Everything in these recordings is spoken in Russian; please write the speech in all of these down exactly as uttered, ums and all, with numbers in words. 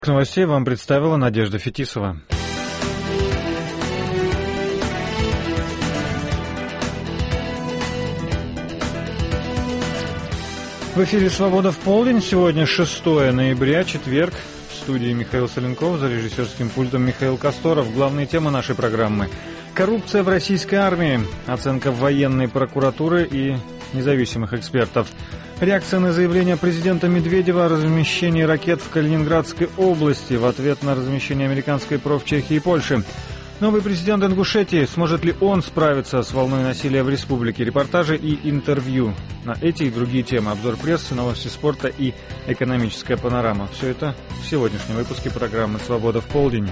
Новостей вам представила Надежда Фетисова. В эфире «Свобода в полдень». Сегодня шестое ноября, четверг. В студии Михаил Соленков, за режиссерским пультом Михаил Косторов. Главные темы нашей программы: коррупция в российской армии, оценка военной прокуратуры и независимых экспертов, реакция на заявление президента Медведева о размещении ракет в Калининградской области в ответ на размещение американской ПРО в Чехии и Польше. Новый президент Ингушетии, сможет ли он справиться с волной насилия в республике? Репортажи и интервью на эти и другие темы. Обзор прессы, новости спорта и экономическая панорама. Все это в сегодняшнем выпуске программы «Свобода в полдень».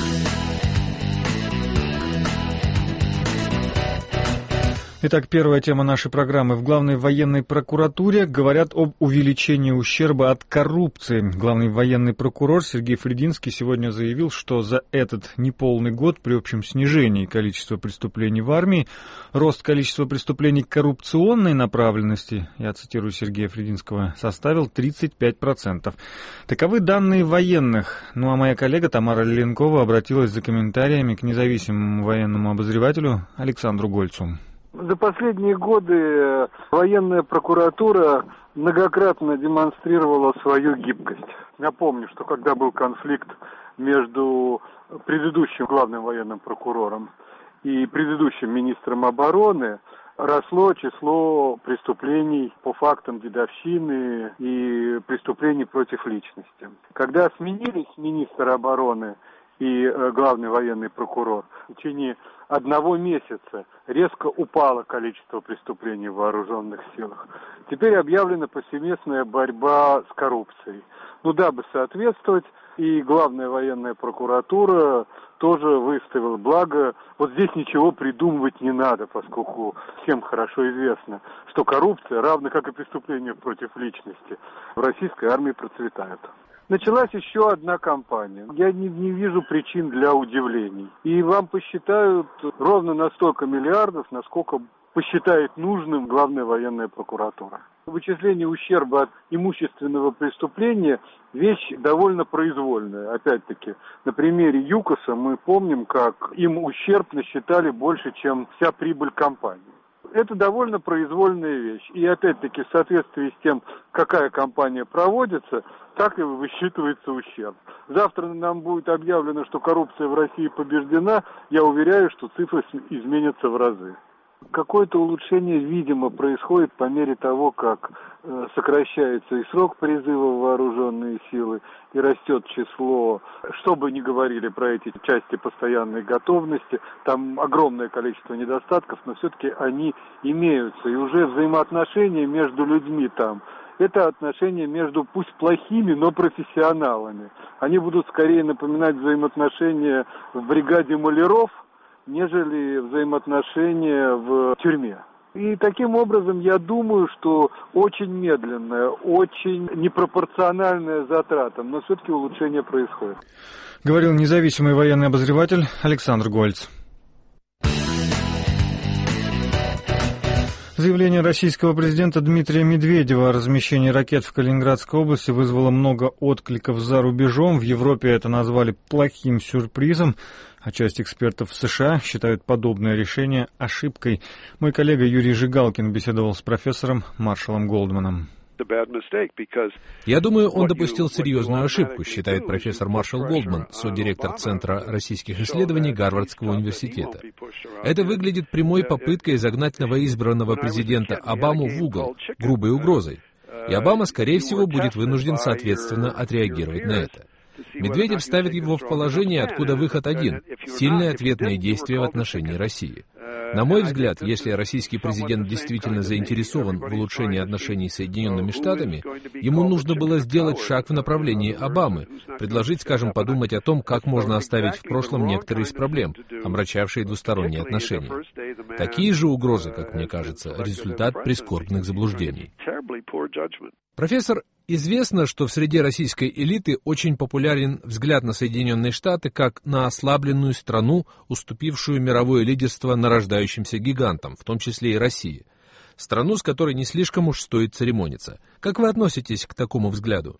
Итак, первая тема нашей программы. В главной военной прокуратуре говорят об увеличении ущерба от коррупции. Главный военный прокурор Сергей Фрединский сегодня заявил, что за этот неполный год при общем снижении количества преступлений в армии рост количества преступлений коррупционной направленности, я цитирую Сергея Фрединского, составил тридцать пять процентов. Таковы данные военных. Ну а моя коллега Тамара Лиленкова обратилась за комментариями к независимому военному обозревателю Александру Гольцу. За последние годы военная прокуратура многократно демонстрировала свою гибкость. Напомню, что когда был конфликт между предыдущим главным военным прокурором и предыдущим министром обороны, росло число преступлений по фактам дедовщины и преступлений против личности. Когда сменились министр обороны и главный военный прокурор, в течение одного месяца резко упало количество преступлений в вооруженных силах. Теперь объявлена повсеместная борьба с коррупцией. Ну, дабы соответствовать, и главная военная прокуратура тоже выставила. Благо, вот здесь ничего придумывать не надо, поскольку всем хорошо известно, что коррупция, равно как и преступления против личности, в российской армии процветают. Началась еще одна кампания. Я не, не вижу причин для удивлений. И вам посчитают ровно на столько миллиардов, насколько посчитает нужным главная военная прокуратура. Вычисление ущерба от имущественного преступления – вещь довольно произвольная. Опять-таки, на примере ЮКОСа мы помним, как им ущерб насчитали больше, чем вся прибыль компании. Это довольно произвольная вещь. И опять-таки, в соответствии с тем, какая кампания проводится, так и высчитывается ущерб. Завтра нам будет объявлено, что коррупция в России побеждена. Я уверяю, что цифры изменятся в разы. Какое-то улучшение, видимо, происходит по мере того, как э, сокращается и срок призыва в вооруженные силы, и растет число, что бы ни говорили про эти части постоянной готовности, там огромное количество недостатков, но все-таки они имеются. И уже взаимоотношения между людьми там, это отношения между пусть плохими, но профессионалами. Они будут скорее напоминать взаимоотношения в бригаде маляров, нежели взаимоотношения в тюрьме. И таким образом, я думаю, что очень медленная, очень непропорциональная затратам, но все-таки улучшение происходит. Говорил независимый военный обозреватель Александр Гольц. Заявление российского президента Дмитрия Медведева о размещении ракет в Калининградской области вызвало много откликов за рубежом. В Европе это назвали плохим сюрпризом, а часть экспертов в США считают подобное решение ошибкой. Мой коллега Юрий Жигалкин беседовал с профессором Маршалом Голдманом. Я думаю, он допустил серьезную ошибку, считает профессор Маршал Голдман, содиректор Центра российских исследований Гарвардского университета. Это выглядит прямой попыткой загнать новоизбранного президента Обаму в угол, грубой угрозой. И Обама, скорее всего, будет вынужден соответственно отреагировать на это. Медведев ставит его в положение, откуда выход один – сильные ответные действия в отношении России. На мой взгляд, если российский президент действительно заинтересован в улучшении отношений с Соединенными Штатами, ему нужно было сделать шаг в направлении Обамы, предложить, скажем, подумать о том, как можно оставить в прошлом некоторые из проблем, омрачавшие двусторонние отношения. Такие же угрозы, как мне кажется, результат прискорбных заблуждений. Профессор, известно, что в среде российской элиты очень популярен взгляд на Соединенные Штаты как на ослабленную страну, уступившую мировое лидерство нарождающимся гигантам, в том числе и России. страну, с которой не слишком уж стоит церемониться. Как вы относитесь к такому взгляду?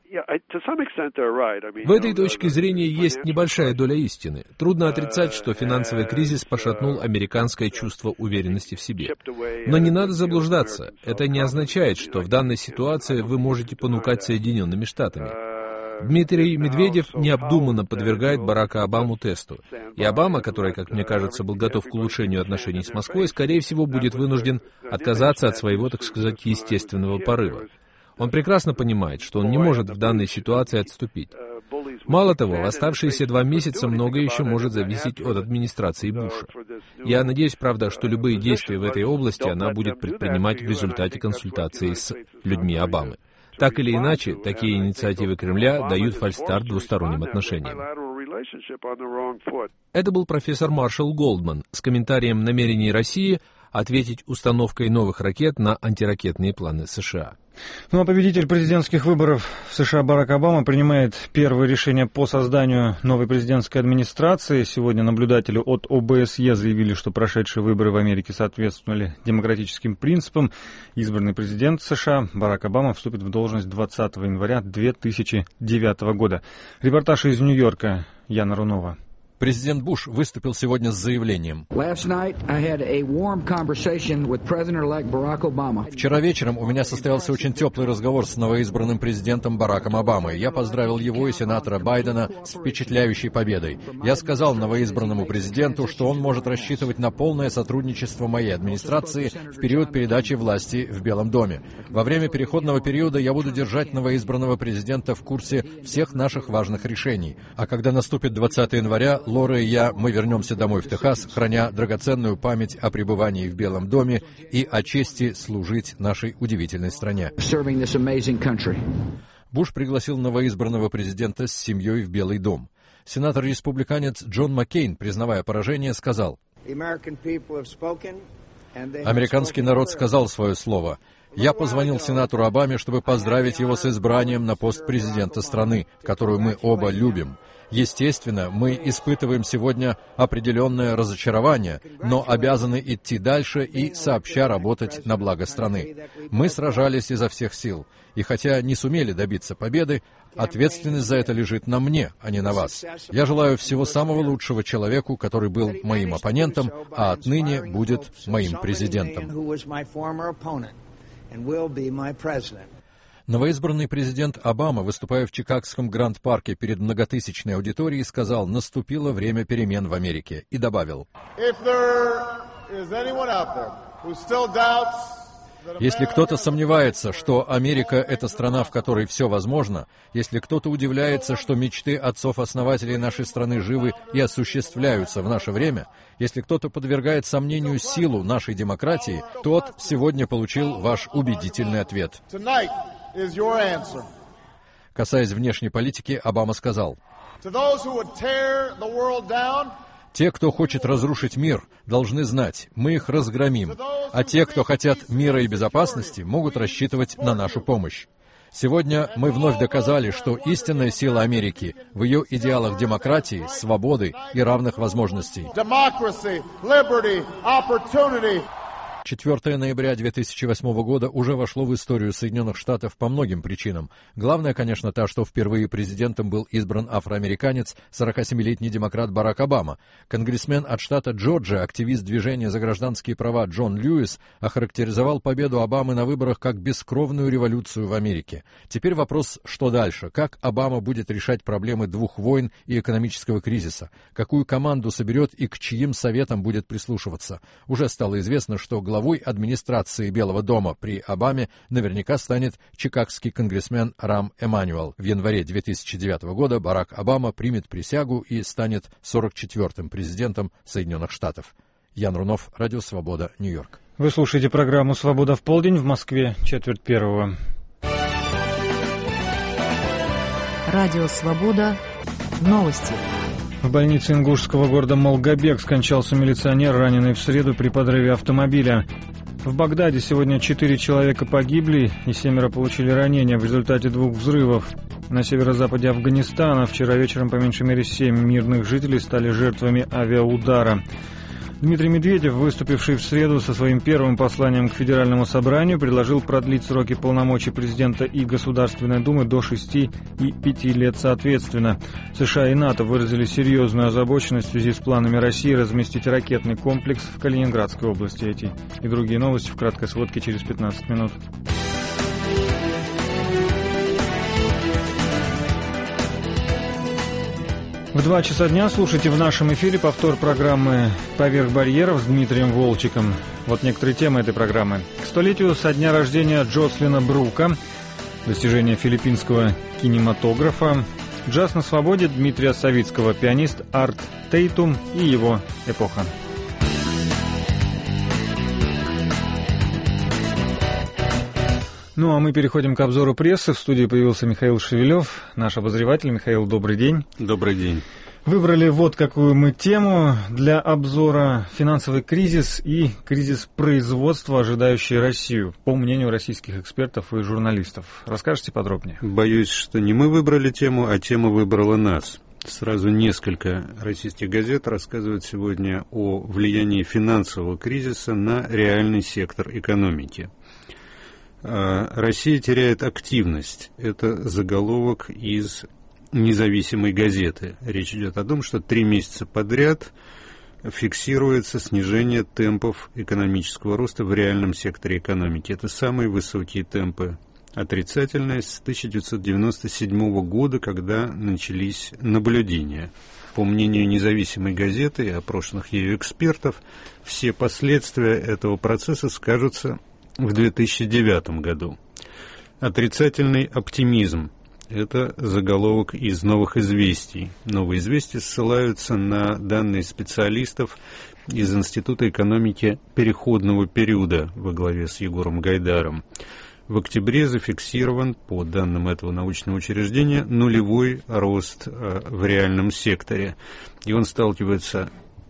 В этой точке зрения есть небольшая доля истины. Трудно отрицать, что финансовый кризис пошатнул американское чувство уверенности в себе. Но не надо заблуждаться. Это не означает, что в данной ситуации вы можете понукать Соединенными Штатами. Дмитрий Медведев необдуманно подвергает Барака Обаму тесту. И Обама, который, как мне кажется, был готов к улучшению отношений с Москвой, скорее всего, будет вынужден отказаться от своего, так сказать, естественного порыва. Он прекрасно понимает, что он не может в данной ситуации отступить. Мало того, в оставшиеся два месяца многое еще может зависеть от администрации Буша. Я надеюсь, правда, что любые действия в этой области она будет предпринимать в результате консультации с людьми Обамы. Так или иначе, такие инициативы Кремля дают фальстарт двусторонним отношениям. Это был профессор Маршалл Голдман с комментарием намерений России ответить установкой новых ракет на антиракетные планы США. Ну а победитель президентских выборов в США Барак Обама принимает первое решение по созданию новой президентской администрации. Сегодня наблюдатели от О Бэ Эс Е заявили, что прошедшие выборы в Америке соответствовали демократическим принципам. Избранный президент США Барак Обама вступит в должность двадцатого января две тысячи девятого года. Репортаж из Нью-Йорка. Яна Рунова. Президент Буш выступил сегодня с заявлением. Вчера вечером у меня состоялся очень теплый разговор с новоизбранным президентом Бараком Обамой. Я поздравил его и сенатора Байдена с впечатляющей победой. Я сказал новоизбранному президенту, что он может рассчитывать на полное сотрудничество моей администрации в период передачи власти в Белом доме. Во время переходного периода я буду держать новоизбранного президента в курсе всех наших важных решений. А когда наступит двадцатого января, Лора и я, мы вернемся домой в Техас, храня драгоценную память о пребывании в Белом доме и о чести служить нашей удивительной стране. Буш пригласил новоизбранного президента с семьей в Белый дом. Сенатор-республиканец Джон Маккейн, признавая поражение, сказал: «Американский народ сказал свое слово. Я позвонил сенатору Обаме, чтобы поздравить его с избранием на пост президента страны, которую мы оба любим. Естественно, мы испытываем сегодня определенное разочарование, но обязаны идти дальше и сообща работать на благо страны. Мы сражались изо всех сил, и хотя не сумели добиться победы, ответственность за это лежит на мне, а не на вас. Я желаю всего самого лучшего человеку, который был моим оппонентом, а отныне будет моим президентом». Новоизбранный президент Обама, выступая в Чикагском Гранд-парке перед многотысячной аудиторией, сказал: «Наступило время перемен в Америке», и добавил: «Если кто-то сомневается, что Америка — это страна, в которой все возможно, если кто-то удивляется, что мечты отцов-основателей нашей страны живы и осуществляются в наше время, если кто-то подвергает сомнению силу нашей демократии, тот сегодня получил ваш убедительный ответ». Касаясь внешней политики, Обама сказал: «Те, кто хочет разрушить мир, должны знать, мы их разгромим, а те, кто хотят мира и безопасности, могут рассчитывать на нашу помощь. Сегодня мы вновь доказали, что истинная сила Америки в ее идеалах демократии, свободы и равных возможностей». четвёртого ноября две тысячи восьмого года уже вошло в историю Соединенных Штатов по многим причинам. Главное, конечно, та, что впервые президентом был избран афроамериканец, сорокасемилетний демократ Барак Обама. Конгрессмен от штата Джорджия, активист движения за гражданские права Джон Льюис, охарактеризовал победу Обамы на выборах как бескровную революцию в Америке. Теперь вопрос, что дальше? Как Обама будет решать проблемы двух войн и экономического кризиса? Какую команду соберет и к чьим советам будет прислушиваться? Уже стало известно, что главой администрации Белого дома при Обаме наверняка станет чикагский конгрессмен Рам Эммануэл. В январе две тысячи девятого года Барак Обама примет присягу и станет сорок четвёртым президентом Соединенных Штатов. Ян Рунов, Радио Свобода, Нью-Йорк. Вы слушаете программу «Свобода в полдень», в Москве четверть первого. Радио Свобода. Новости. В больнице ингушского города Малгобек скончался милиционер, раненый в среду при подрыве автомобиля. В Багдаде сегодня четыре человека погибли и семеро получили ранения в результате двух взрывов. На северо-западе Афганистана вчера вечером по меньшей мере семь мирных жителей стали жертвами авиаудара. Дмитрий Медведев, выступивший в среду со своим первым посланием к Федеральному собранию, предложил продлить сроки полномочий президента и Государственной Думы до шести и пяти лет соответственно. США и НАТО выразили серьезную озабоченность в связи с планами России разместить ракетный комплекс в Калининградской области. Эти и другие новости в краткой сводке через пятнадцать минут. В два часа дня слушайте в нашем эфире повтор программы «Поверх барьеров» с Дмитрием Волчиком. Вот некоторые темы этой программы. К столетию со дня рождения Джослина Брука, достижение филиппинского кинематографа, джаз на свободе Дмитрия Савицкого, пианист Арт Тейтум и его эпоха. Ну, а мы переходим к обзору прессы. В студии появился Михаил Шевелев, наш обозреватель. Михаил, добрый день. Добрый день. Выбрали вот какую мы тему для обзора: финансовый кризис и кризис производства, ожидающий Россию, по мнению российских экспертов и журналистов. Расскажете подробнее? Боюсь, что не мы выбрали тему, а тема выбрала нас. Сразу несколько российских газет рассказывают сегодня о влиянии финансового кризиса на реальный сектор экономики. Россия теряет активность. Это заголовок из независимой газеты. Речь идет о том, что три месяца подряд фиксируется снижение темпов экономического роста в реальном секторе экономики. Это самые высокие темпы отрицательные с тысяча девятьсот девяносто седьмого года, когда начались наблюдения. По мнению независимой газеты и опрошенных ею экспертов, все последствия этого процесса скажутся в две тысячи девятом году. Отрицательный оптимизм. Это заголовок из «Новых известий». «Новые известия» ссылаются на данные специалистов из Института экономики переходного периода во главе с Егором Гайдаром. В октябре зафиксирован, по данным этого научного учреждения, нулевой рост в реальном секторе. И он сталкивается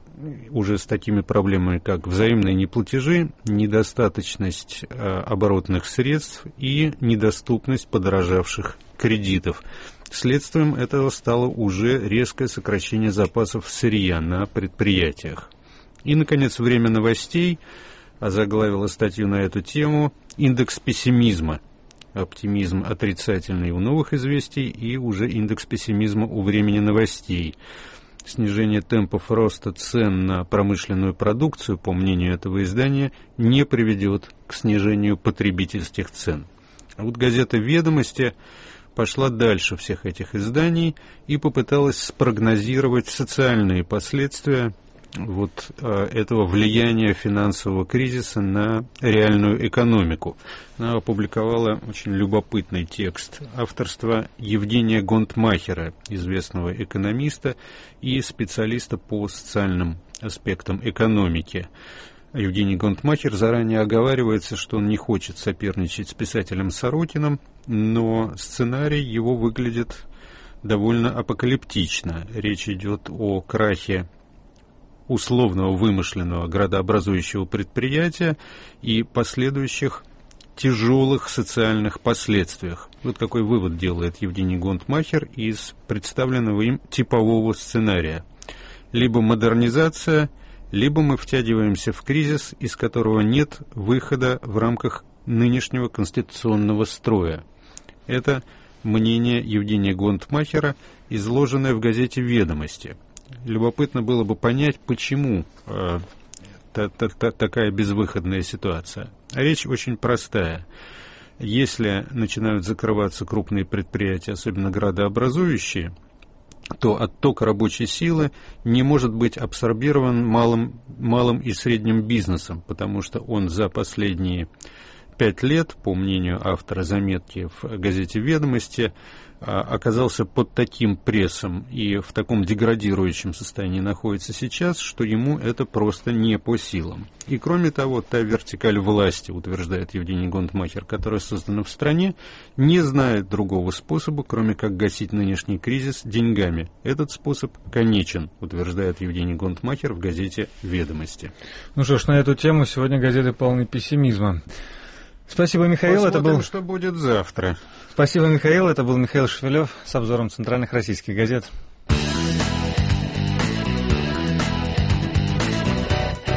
уже с такими проблемами, как взаимные неплатежи, недостаточность э, оборотных средств и недоступность подорожавших кредитов. Следствием этого стало уже резкое сокращение запасов сырья на предприятиях. И, наконец, время новостей озаглавило статью на эту тему «Индекс пессимизма». Оптимизм отрицательный у «Новых известий» и уже индекс пессимизма у «Времени новостей». Снижение темпов роста цен на промышленную продукцию, по мнению этого издания, не приведет к снижению потребительских цен. А вот газета «Ведомости» пошла дальше всех этих изданий и попыталась спрогнозировать социальные последствия вот этого влияния финансового кризиса на реальную экономику. Она опубликовала очень любопытный текст авторства Евгения Гонтмахера, известного экономиста и специалиста по социальным аспектам экономики. Евгений Гонтмахер заранее оговаривается, что он не хочет соперничать с писателем Сорокиным, но сценарий его выглядит довольно апокалиптично. Речь идет о крахе условного вымышленного градообразующего предприятия и последующих тяжелых социальных последствиях. Вот какой вывод делает Евгений Гонтмахер из представленного им типового сценария. Либо модернизация, либо мы втягиваемся в кризис, из которого нет выхода в рамках нынешнего конституционного строя. Это мнение Евгения Гонтмахера, изложенное в газете «Ведомости». Любопытно было бы понять, почему э, та, та, та, такая безвыходная ситуация. Речь очень простая. Если начинают закрываться крупные предприятия, особенно градообразующие, то отток рабочей силы не может быть абсорбирован малым, малым и средним бизнесом, потому что он за последние пять лет, по мнению автора заметки в газете «Ведомости», оказался под таким прессом и в таком деградирующем состоянии находится сейчас, что ему это просто не по силам. И кроме того, та вертикаль власти, утверждает Евгений Гонтмахер, которая создана в стране, не знает другого способа, кроме как гасить нынешний кризис деньгами. Этот способ конечен, утверждает Евгений Гонтмахер в газете «Ведомости». Ну что ж, на эту тему сегодня газеты полны пессимизма. Спасибо, Михаил. Посмотрим, это был... что будет завтра. Спасибо, Михаил. Это был Михаил Шевелев с обзором центральных российских газет.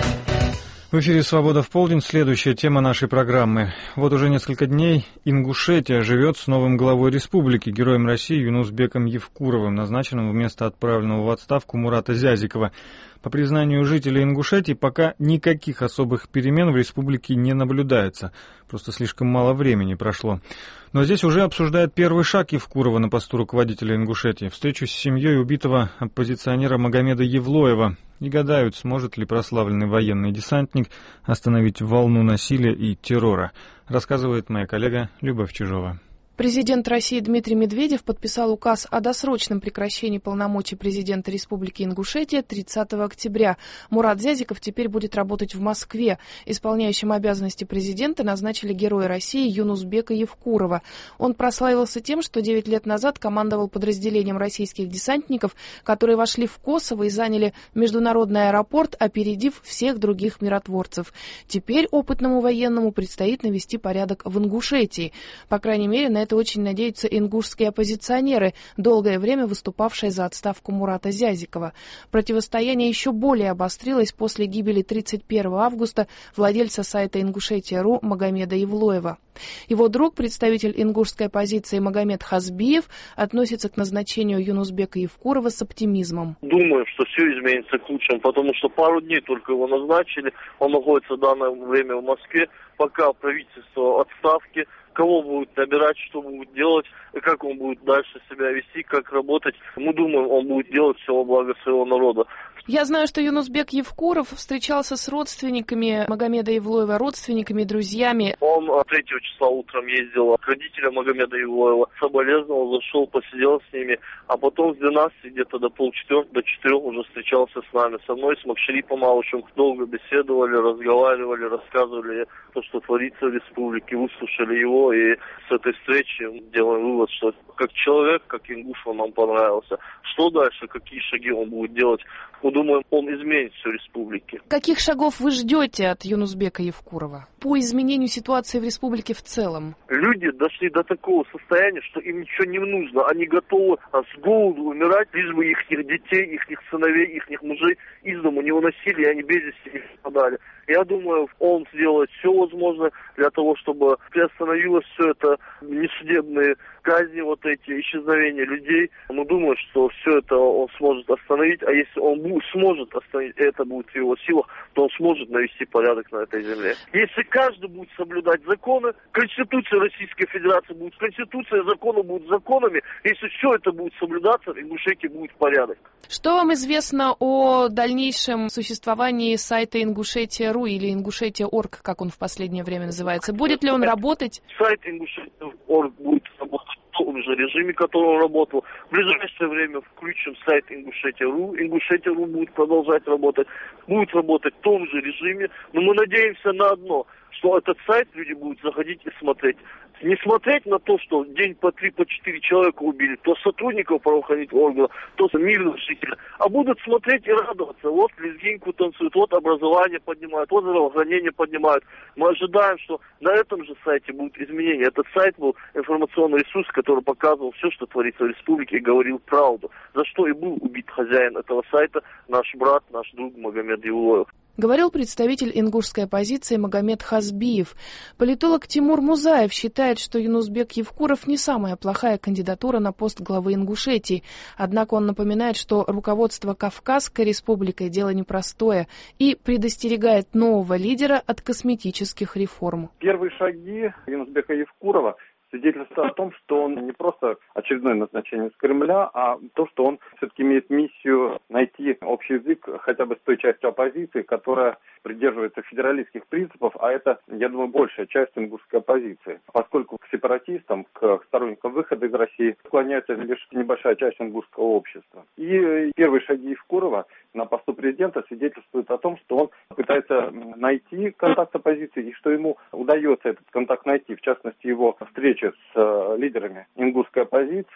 В эфире «Свобода в полдень». Следующая тема нашей программы. Вот уже несколько дней Ингушетия живет с новым главой республики, героем России Юнусбеком Евкуровым, назначенным вместо отправленного в отставку Мурата Зязикова. По признанию жителей Ингушетии, пока никаких особых перемен в республике не наблюдается. Просто слишком мало времени прошло. Но здесь уже обсуждают первый шаг Евкурова на посту руководителя Ингушетии. Встречу с семьей убитого оппозиционера Магомеда Евлоева. И гадают, сможет ли прославленный военный десантник остановить волну насилия и террора, рассказывает моя коллега Любовь Чижова. Президент России Дмитрий Медведев подписал указ о досрочном прекращении полномочий президента Республики Ингушетия тридцатого октября. Мурат Зязиков теперь будет работать в Москве. Исполняющим обязанности президента назначили героя России Юнусбека Евкурова. Он прославился тем, что девять лет назад командовал подразделением российских десантников, которые вошли в Косово и заняли международный аэропорт, опередив всех других миротворцев. Теперь опытному военному предстоит навести порядок в Ингушетии. По крайней мере, на это очень надеются ингушские оппозиционеры, долгое время выступавшие за отставку Мурата Зязикова. Противостояние еще более обострилось после гибели тридцать первого августа владельца сайта Ингушетия точка ру Магомеда Евлоева. Его друг, представитель ингушской оппозиции Магомед Хазбиев, относится к назначению Юнусбека Евкурова с оптимизмом. Думаю, что все изменится к лучшему, потому что пару дней только его назначили. Он находится в данное время в Москве, пока правительство отставки. Кого будут набирать, что будет делать, как он будет дальше себя вести, как работать. Мы думаем, он будет делать все во благо своего народа. Я знаю, что Юнусбек Евкуров встречался с родственниками Магомеда Евлоева, родственниками, друзьями. Он третьего числа утром ездил к родителям Магомеда Евлоева, соболезновал, зашел, посидел с ними, а потом с двенадцати где-то до полчетвертого, до четырех уже встречался с нами, со мной, с Макшерипом Алышем. Долго беседовали, разговаривали, рассказывали то, что творится в республике, выслушали его. И с этой встречи делаем вывод, что как человек, как ингуш, он нам понравился. Что дальше, какие шаги он будет делать? Мы думаем, он изменит всю республику. Каких шагов вы ждете от Юнусбека Евкурова по изменению ситуации в республике в целом? Люди дошли до такого состояния, что им ничего не нужно. Они готовы с голоду умирать, лишь бы их детей, их сыновей, их мужей из дому не уносили, и они без вести не пропадали. Я думаю, он сделает все возможное для того, чтобы приостановилось все это, несудебные казни, вот эти исчезновения людей. Мы думаем, что все это он сможет остановить, а если он будет, сможет остановить, это будет в его силах, то он сможет навести порядок на этой земле. Если каждый будет соблюдать законы, Конституция Российской Федерации будет, Конституция и законы будут законами, если все это будет соблюдаться, в Ингушетии будет порядок. Что вам известно о дальнейшем существовании сайта Ингушетия точка ру или Ингушетия точка орг, как он в последнее время называется? Будет ли он работать? Сайт Ингушетия точка орг будет работать в том же режиме, который он работал. В ближайшее время включим сайт Ингушетия точка ру. Ингушетия точка ру будет продолжать работать. Будет работать в том же режиме. Но мы надеемся на одно, что этот сайт люди будут заходить и смотреть. Не смотреть на то, что день по три, по четыре человека убили, то сотрудников правоохранительных органов, то мирных жителей, а будут смотреть и радоваться. Вот лезгинку танцуют, вот образование поднимают, вот здравоохранение поднимают. Мы ожидаем, что на этом же сайте будут изменения. Этот сайт был информационный ресурс, который показывал все, что творится в республике, и говорил правду. За что и был убит хозяин этого сайта, наш брат, наш друг Магомед Евлоев. Говорил представитель ингушской оппозиции Магомед Хазбиев. Политолог Тимур Музаев считает, что Юнусбек Евкуров не самая плохая кандидатура на пост главы Ингушетии. Однако он напоминает, что руководство Кавказской республикой дело непростое и предостерегает нового лидера от косметических реформ. Первые шаги Юнусбека Евкурова свидетельствует о том, что он не просто очередное назначение с Кремля, а то, что он все-таки имеет миссию найти общий язык хотя бы с той частью оппозиции, которая придерживается федералистских принципов, а это, я думаю, большая часть ингушской оппозиции. Поскольку к сепаратистам, к сторонникам выхода из России склоняется лишь небольшая часть ингушского общества. И первые шаги Евкурова на посту президента свидетельствуют о том, что он пытается найти контакт с оппозицией и что ему удается этот контакт найти, в частности, его встреча с лидерами ингушской оппозиции,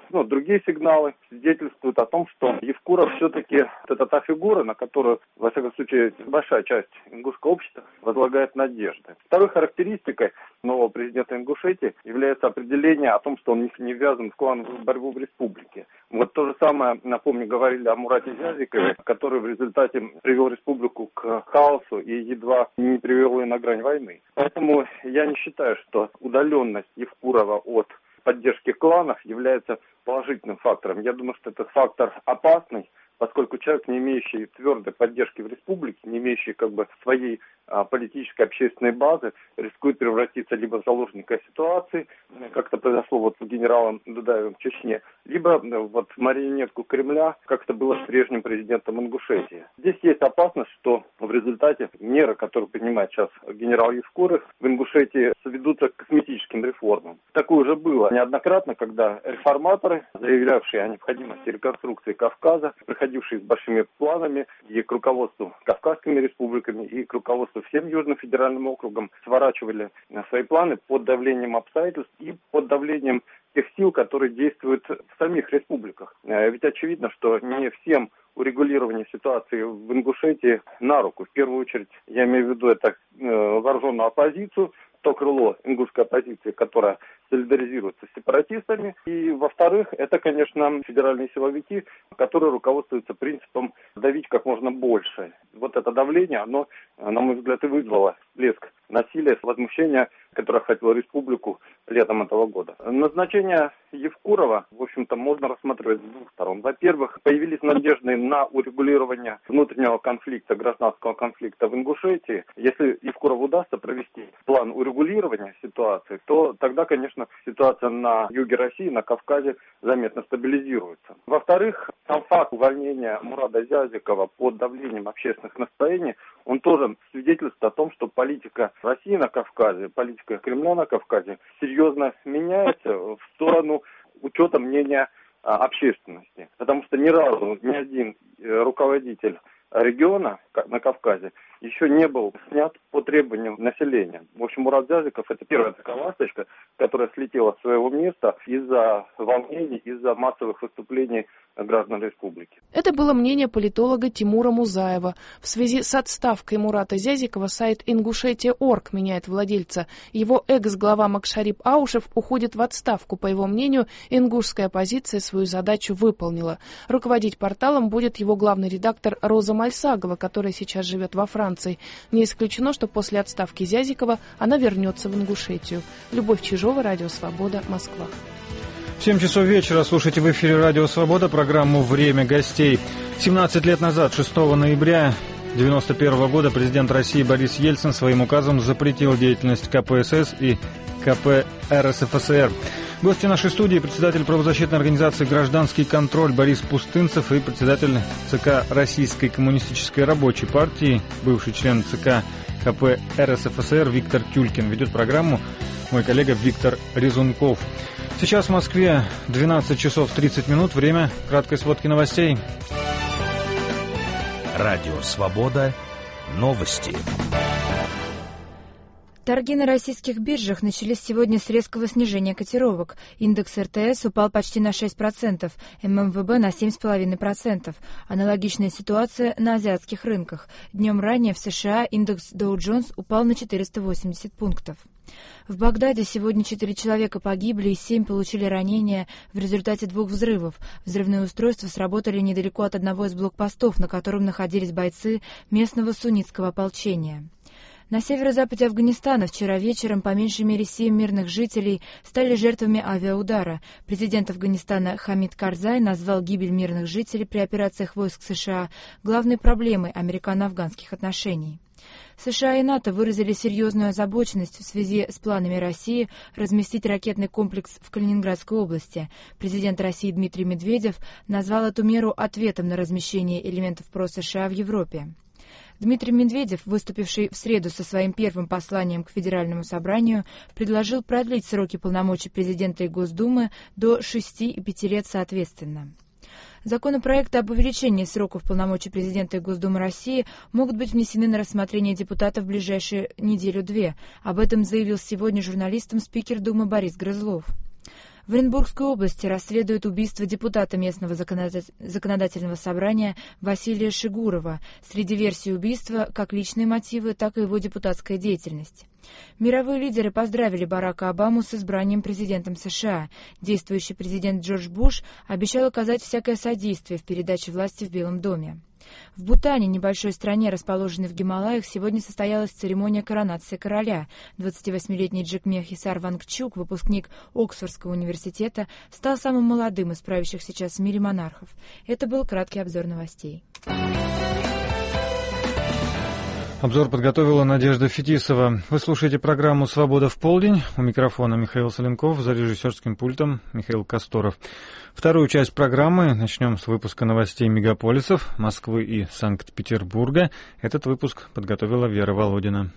ну, другие сигналы свидетельствуют о том, что Евкуров все-таки это та фигура, на которую, во всяком случае, большая часть ингушского общества возлагает надежды. Второй характеристикой нового президента Ингушетии является определение о том, что он не ввязан в клановую борьбу в республике. Вот то же самое, напомню, говорили о Мурате Зязикове, который в результате привел республику к хаосу и едва не привел ее на грань войны. Поэтому я не считаю, что удаленность Евкурова от поддержки кланов является положительным фактором. Я думаю, что этот фактор опасный, поскольку человек, не имеющий твердой поддержки в республике, не имеющий как бы своей а, политической общественной базы, рискует превратиться либо в заложника ситуации, как это произошло вот с генералом Дудаевым в Чечне, либо вот в марионетку Кремля, как это было с прежним президентом Ингушетии. Здесь есть опасность, что в результате меры, которые принимает сейчас генерал Евкуров, в Ингушетии сведутся к косметическим реформам. Такое уже было неоднократно, когда реформаторы, заявлявшие о необходимости реконструкции Кавказа, приходившие с большими планами и к руководству Кавказскими республиками, и к руководству всем Южным федеральным округом, сворачивали свои планы под давлением обстоятельств и под давлением тех сил, которые действуют в самих республиках. Ведь очевидно, что не всем урегулирование ситуации в Ингушетии на руку. В первую очередь, я имею в виду это вооруженную оппозицию, то крыло ингушской оппозиции, которая солидаризируется с сепаратистами. И, во-вторых, это, конечно, федеральные силовики, которые руководствуются принципом давить как можно больше. Вот это давление, оно, на мой взгляд, и вызвало всплеск насилия, возмущения, которое охватило республику летом этого года. Назначение Евкурова, в общем-то, можно рассматривать с двух сторон. Во-первых, появились надежды на урегулирование внутреннего конфликта, гражданского конфликта в Ингушетии. Если Евкурову удастся провести план урегулирования ситуации, то тогда, конечно, ситуация на юге России, на Кавказе заметно стабилизируется. Во-вторых, сам факт увольнения Мурада Зязикова под давлением общественных настроений, он тоже свидетельствует о том, что политика России на Кавказе, политика Кремля на Кавказе серьезно меняется в сторону учета мнения а, общественности. Потому что ни разу ни один руководитель региона на Кавказе еще не был снят по требованию населения. В общем, Мурат Зязиков – это первая такая ласточка, которая слетела с своего места из-за волнений, из-за массовых выступлений граждан республики. Это было мнение политолога Тимура Музаева. В связи с отставкой Мурата Зязикова сайт Ингушетия точка орг меняет владельца. Его экс-глава Макшарип Аушев уходит в отставку. По его мнению, ингушская оппозиция свою задачу выполнила. Руководить порталом будет его главный редактор Роза Мальсагова, которая сейчас живет во Франции. Не исключено, что после отставки Зязикова она вернется в Ингушетию. Любовь Чижова, Радио Свобода, Москва. В семь часов вечера слушайте в эфире Радио Свобода программу «Время гостей». семнадцать лет назад, шестого ноября девяносто первого года, президент России Борис Ельцин своим указом запретил деятельность ка пэ эс эс и ка пэ эр эс эф эс эр. Гости нашей студии — председатель правозащитной организации «Гражданский контроль» Борис Пустынцев и председатель ЦК Российской коммунистической рабочей партии, бывший член ЦК ка пэ эр эс эф эс эр Виктор Тюлькин. Ведет программу мой коллега Виктор Резунков. Сейчас в Москве двенадцать часов тридцать минут. Время краткой сводки новостей. Радио Свобода. Новости. Торги на российских биржах начались сегодня с резкого снижения котировок. Индекс эр тэ эс упал почти на шесть процентов, эм эм вэ бэ на семь целых пять десятых процента. Аналогичная ситуация на азиатских рынках. Днем ранее в США индекс Dow Jones упал на четыреста восемьдесят пунктов. В Багдаде сегодня четыре человека погибли и семь получили ранения в результате двух взрывов. Взрывные устройства сработали недалеко от одного из блокпостов, на котором находились бойцы местного суннитского ополчения. На северо-западе Афганистана вчера вечером по меньшей мере семь мирных жителей стали жертвами авиаудара. Президент Афганистана Хамид Карзай назвал гибель мирных жителей при операциях войск США главной проблемой американо-афганских отношений. США и НАТО выразили серьезную озабоченность в связи с планами России разместить ракетный комплекс в Калининградской области. Президент России Дмитрий Медведев назвал эту меру ответом на размещение элементов ПРО США в Европе. Дмитрий Медведев, выступивший в среду со своим первым посланием к Федеральному собранию, предложил продлить сроки полномочий президента и Госдумы до шести и пяти лет соответственно. Законопроекты об увеличении сроков полномочий президента и Госдумы России могут быть внесены на рассмотрение депутатов в ближайшую неделю-две. Об этом заявил сегодня журналистам спикер Думы Борис Грызлов. В Оренбургской области расследуют убийство депутата местного законодательного собрания Василия Шигурова. Среди версий убийства как личные мотивы, так и его депутатская деятельность. Мировые лидеры поздравили Барака Обаму с избранием президентом США. Действующий президент Джордж Буш обещал оказать всякое содействие в передаче власти в Белом доме. В Бутане, небольшой стране, расположенной в Гималаях, сегодня состоялась церемония коронации короля. двадцативосьмилетний Джигме Хисар Вангчук, выпускник Оксфордского университета, стал самым молодым из правящих сейчас в мире монархов. Это был краткий обзор новостей. Обзор подготовила Надежда Фетисова. Вы слушаете программу «Свобода в полдень». У микрофона Михаил Соленков, за режиссерским пультом Михаил Косторов. Вторую часть программы начнем с выпуска новостей мегаполисов Москвы и Санкт-Петербурга. Этот выпуск подготовила Вера Володина.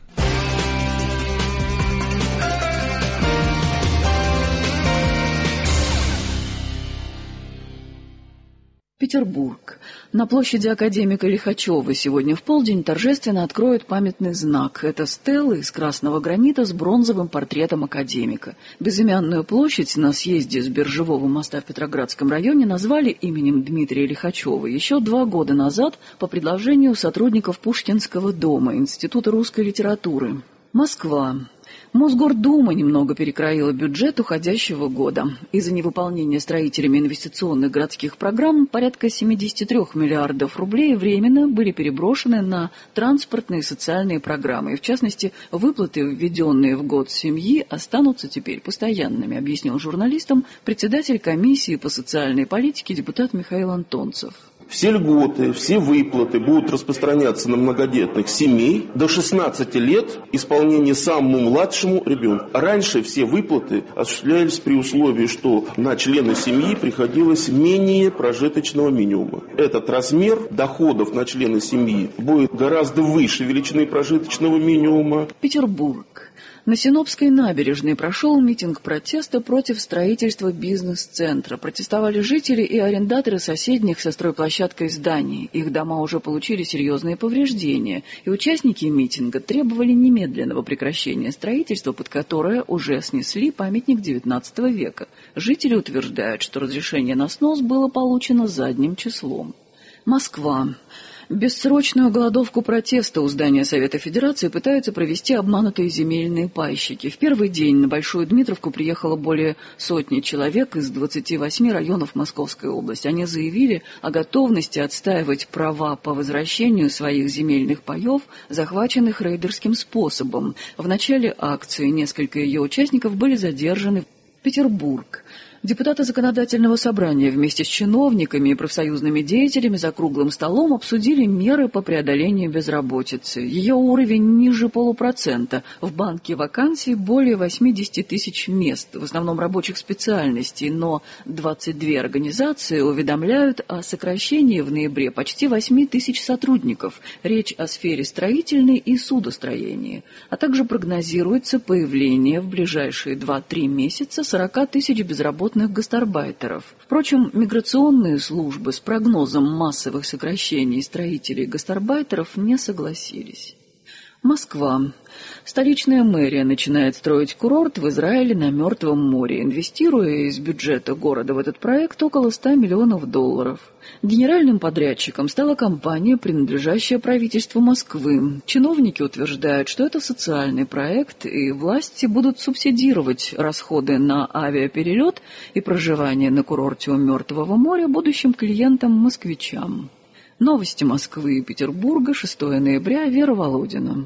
Петербург. На площади академика Лихачева сегодня в полдень торжественно откроют памятный знак. Это стела из красного гранита с бронзовым портретом академика. Безымянную площадь на съезде с Биржевого моста в Петроградском районе назвали именем Дмитрия Лихачева еще два года назад по предложению сотрудников Пушкинского дома Института русской литературы. Москва. Мосгордума немного перекроила бюджет уходящего года. Из-за невыполнения строителями инвестиционных городских программ порядка семьдесят три миллиардов рублей временно были переброшены на транспортные и социальные программы. И, в частности, выплаты, введенные в год семьи, останутся теперь постоянными, объяснил журналистам председатель комиссии по социальной политике депутат Михаил Антонцев. Все льготы, все выплаты будут распространяться на многодетных семей до шестнадцати лет исполнения самому младшему ребенку. Раньше все выплаты осуществлялись при условии, что на члена семьи приходилось менее прожиточного минимума. Этот размер доходов на члена семьи будет гораздо выше величины прожиточного минимума. Петербург. На Синопской набережной прошел митинг протеста против строительства бизнес-центра. Протестовали жители и арендаторы соседних со стройплощадкой зданий. Их дома уже получили серьезные повреждения, и участники митинга требовали немедленного прекращения строительства, под которое уже снесли памятник девятнадцатого века. Жители утверждают, что разрешение на снос было получено задним числом. Москва. Бессрочную голодовку протеста у здания Совета Федерации пытаются провести обманутые земельные пайщики. В первый день на Большую Дмитровку приехало более сотни человек из двадцати восьми районов Московской области. Они заявили о готовности отстаивать права по возвращению своих земельных паев, захваченных рейдерским способом. В начале акции несколько ее участников были задержаны. Петербург. Депутаты Законодательного собрания вместе с чиновниками и профсоюзными деятелями за круглым столом обсудили меры по преодолению безработицы. Ее уровень ниже полупроцента. В банке вакансий более восьмидесяти тысяч мест, в основном рабочих специальностей, но двадцать две организации уведомляют о сокращении в ноябре почти восьми тысяч сотрудников. Речь о сфере строительной и судостроения. А также прогнозируется появление в ближайшие два-три месяца сорока тысяч безработных гастарбайтеров. Впрочем, миграционные службы с прогнозом массовых сокращений строителей и гастарбайтеров не согласились. Москва. Столичная мэрия начинает строить курорт в Израиле на Мертвом море, инвестируя из бюджета города в этот проект около ста миллионов долларов. Генеральным подрядчиком стала компания, принадлежащая правительству Москвы. Чиновники утверждают, что это социальный проект, и власти будут субсидировать расходы на авиаперелет и проживание на курорте у Мертвого моря будущим клиентам-москвичам. Новости Москвы и Петербурга, шестого ноября, Вера Володина.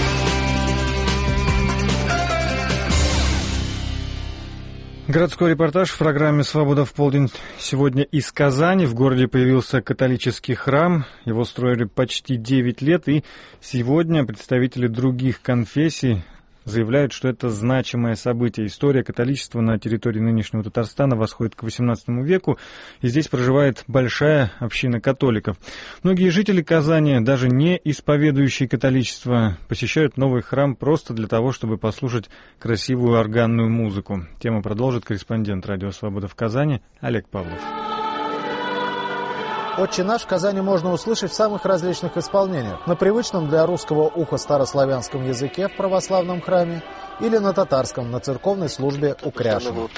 Городской репортаж в программе «Свобода в полдень» сегодня из Казани. В городе появился католический храм. Его строили почти девять лет, и сегодня представители других конфессий заявляют, что это значимое событие. История католичества на территории нынешнего Татарстана восходит к восемнадцатому веку, и здесь проживает большая община католиков. Многие жители Казани, даже не исповедующие католичество, посещают новый храм просто для того, чтобы послушать красивую органную музыку. Тему продолжит корреспондент «Радио Свобода» в Казани Олег Павлов. «Отче наш» в Казани можно услышать в самых различных исполнениях. На привычном для русского уха старославянском языке в православном храме или на татарском на церковной службе у Кряшина.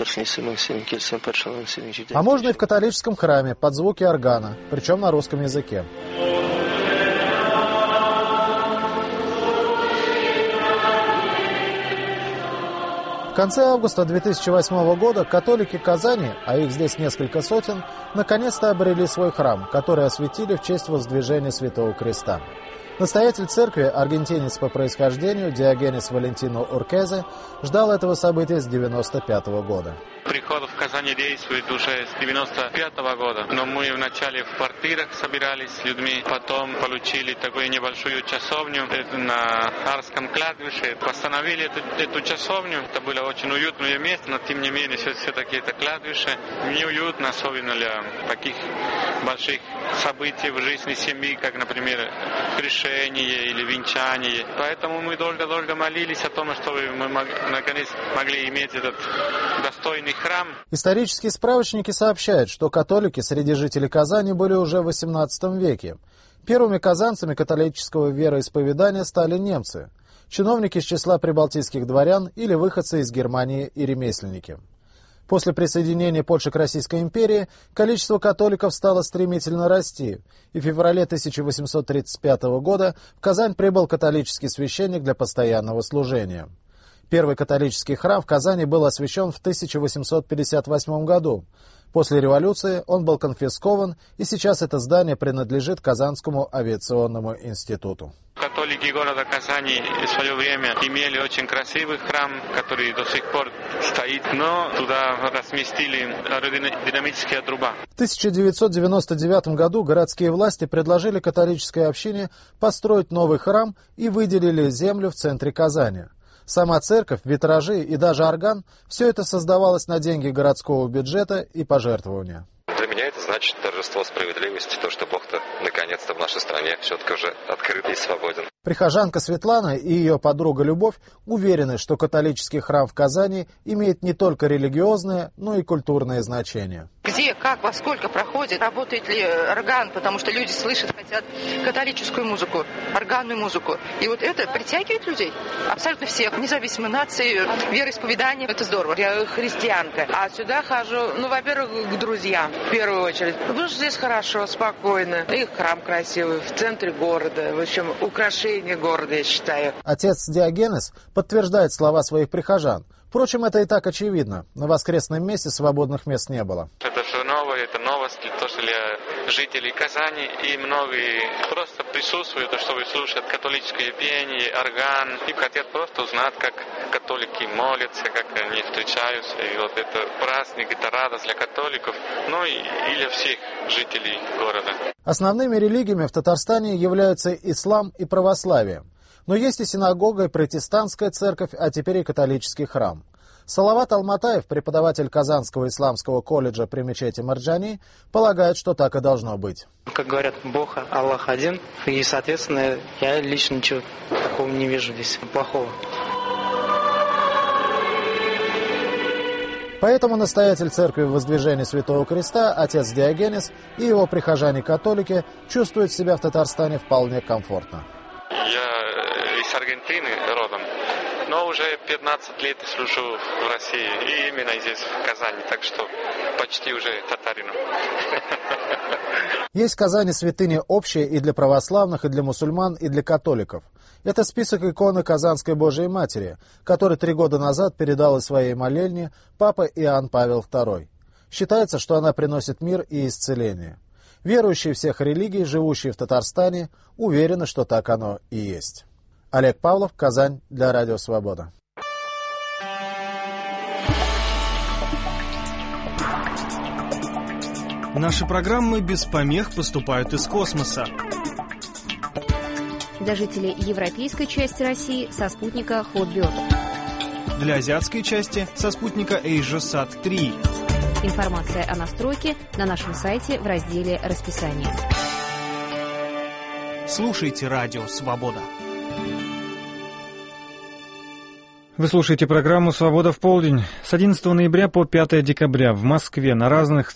А можно и в католическом храме под звуки органа, причем на русском языке. В конце августа две тысячи восьмого года католики Казани, а их здесь несколько сотен, наконец-то обрели свой храм, который осветили в честь воздвижения Святого Креста. Настоятель церкви, аргентинец по происхождению Диогенес Валентино Уркезе, ждал этого события с девяносто пятого года. Приход в Казани действует уже с девяносто пятого года, но мы вначале в квартирах собирались с людьми, потом получили такую небольшую часовню на Арском кладбище, восстановили эту, эту часовню, это было очень уютное место, но тем не менее все-таки это кладбище неуютно, особенно для таких больших событий в жизни семьи, как, например, крещение или венчание. Поэтому мы долго-долго молились о том, чтобы мы наконец могли иметь этот достойный храм. Исторические справочники сообщают, что католики среди жителей Казани были уже в восемнадцатом веке. Первыми казанцами католического вероисповедания стали немцы, чиновники из числа прибалтийских дворян или выходцы из Германии и ремесленники. После присоединения Польши к Российской империи количество католиков стало стремительно расти, и в феврале тысяча восемьсот тридцать пятого года в Казань прибыл католический священник для постоянного служения. Первый католический храм в Казани был освящен в тысяча восемьсот пятьдесят восьмом году. После революции он был конфискован, и сейчас это здание принадлежит Казанскому авиационному институту. Католики города Казани в свое время имели очень красивый храм, который до сих пор стоит, но туда разместили аэродинамические труба. В тысяча девятьсот девяносто девятом году городские власти предложили католической общине построить новый храм и выделили землю в центре Казани. Сама церковь, витражи и даже орган – все это создавалось на деньги городского бюджета и пожертвования. Для меня это значит торжество справедливости, то, что Бог-то наконец-то в нашей стране все-таки уже открыт и свободен. Прихожанка Светлана и ее подруга Любовь уверены, что католический храм в Казани имеет не только религиозное, но и культурное значение. Где, как, во сколько проходит, работает ли орган, потому что люди слышат, хотят католическую музыку, органную музыку. И вот это притягивает людей, абсолютно всех, независимо нации, вероисповедания. Это здорово. Я христианка, а сюда хожу, ну, во-первых, к друзьям, в первую очередь. Потому что здесь хорошо, спокойно, и храм красивый, в центре города, в общем, украшение города, я считаю. Отец Диогенес подтверждает слова своих прихожан. Впрочем, это и так очевидно. На воскресном месте свободных мест не было. Это все новое, это новость тоже для жителей Казани. И многие просто присутствуют, чтобы слушать католическое пение, орган. И хотят просто узнать, как католики молятся, как они встречаются. И вот это праздник, это радость для католиков, ну и, и для всех жителей города. Основными религиями в Татарстане являются ислам и православие. Но есть и синагога, и протестантская церковь, а теперь и католический храм. Салават Алматаев, преподаватель Казанского исламского колледжа при мечети Марджани, полагает, что так и должно быть. Как говорят, Бог, Аллах один, и, соответственно, я лично ничего такого не вижу здесь плохого. Поэтому настоятель церкви Воздвижения Святого Креста, отец Диогенес, и его прихожане-католики чувствуют себя в Татарстане вполне комфортно. Я из Аргентины родом, но уже пятнадцать лет служу в России, и именно здесь, в Казани, так что почти уже татарином. Есть в Казани святыни общие и для православных, и для мусульман, и для католиков. Это список иконы Казанской Божией Матери, который три года назад передал из своей молельни папа Иоанн Павел второй. Считается, что она приносит мир и исцеление. Верующие всех религий, живущие в Татарстане, уверены, что так оно и есть. Олег Павлов, Казань, для Радио Свобода. Наши программы без помех поступают из космоса. Для жителей европейской части России со спутника Hotbird. Для азиатской части со спутника AsiaSat три. Информация о настройке на нашем сайте в разделе «Расписание». Слушайте Радио Свобода. Вы слушаете программу «Свобода в полдень». С одиннадцатого ноября по пятое декабря в Москве на разных